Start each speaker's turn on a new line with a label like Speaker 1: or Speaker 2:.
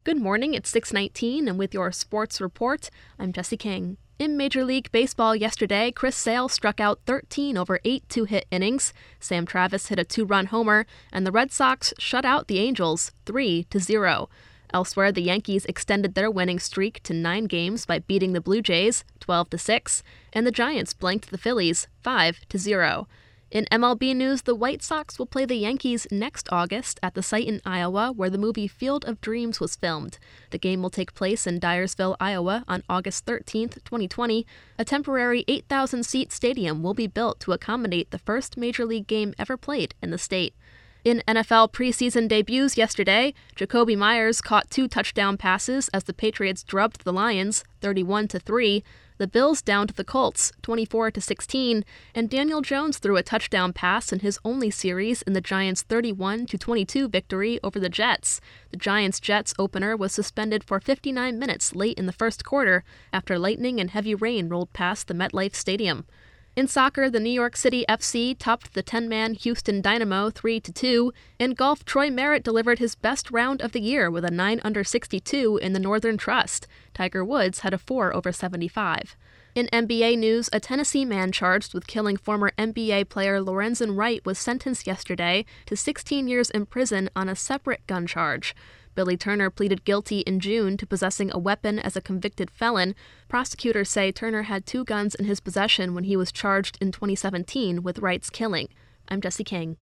Speaker 1: Good morning, it's 6:19, and with your sports report, I'm Jesse King. In Major League Baseball yesterday, Chris Sale struck out 13 over 8 two-hit innings, Sam Travis hit a 2-run homer, and the Red Sox shut out the Angels 3-0. Elsewhere, the Yankees extended their winning streak to 9 games by beating the Blue Jays 12-6, and the Giants blanked the Phillies 5-0. In MLB news, the White Sox will play the Yankees next August at the site in Iowa where the movie Field of Dreams was filmed. The game will take place in Dyersville, Iowa on August 13, 2020. A temporary 8,000-seat stadium will be built to accommodate the first Major League game ever played in the state. In NFL preseason debuts yesterday, Jakobi Meyers caught 2 touchdown passes as the Patriots drubbed the Lions 31-3. The Bills downed the Colts 24-16, and Daniel Jones threw a touchdown pass in his only series in the Giants' 31-22 victory over the Jets. The Giants-Jets opener was suspended for 59 minutes late in the first quarter after lightning and heavy rain rolled past the MetLife Stadium. In soccer, the New York City FC topped the 10-man Houston Dynamo 3-2. In golf, Troy Merritt delivered his best round of the year with a 9 under 62 in the Northern Trust. Tiger Woods had a 4 over 75. In NBA news, a Tennessee man charged with killing former NBA player Lorenzen Wright was sentenced yesterday to 16 years in prison on a separate gun charge. Billy Turner pleaded guilty in June to possessing a weapon as a convicted felon. Prosecutors say Turner had 2 guns in his possession when he was charged in 2017 with Wright's killing. I'm Jesse King.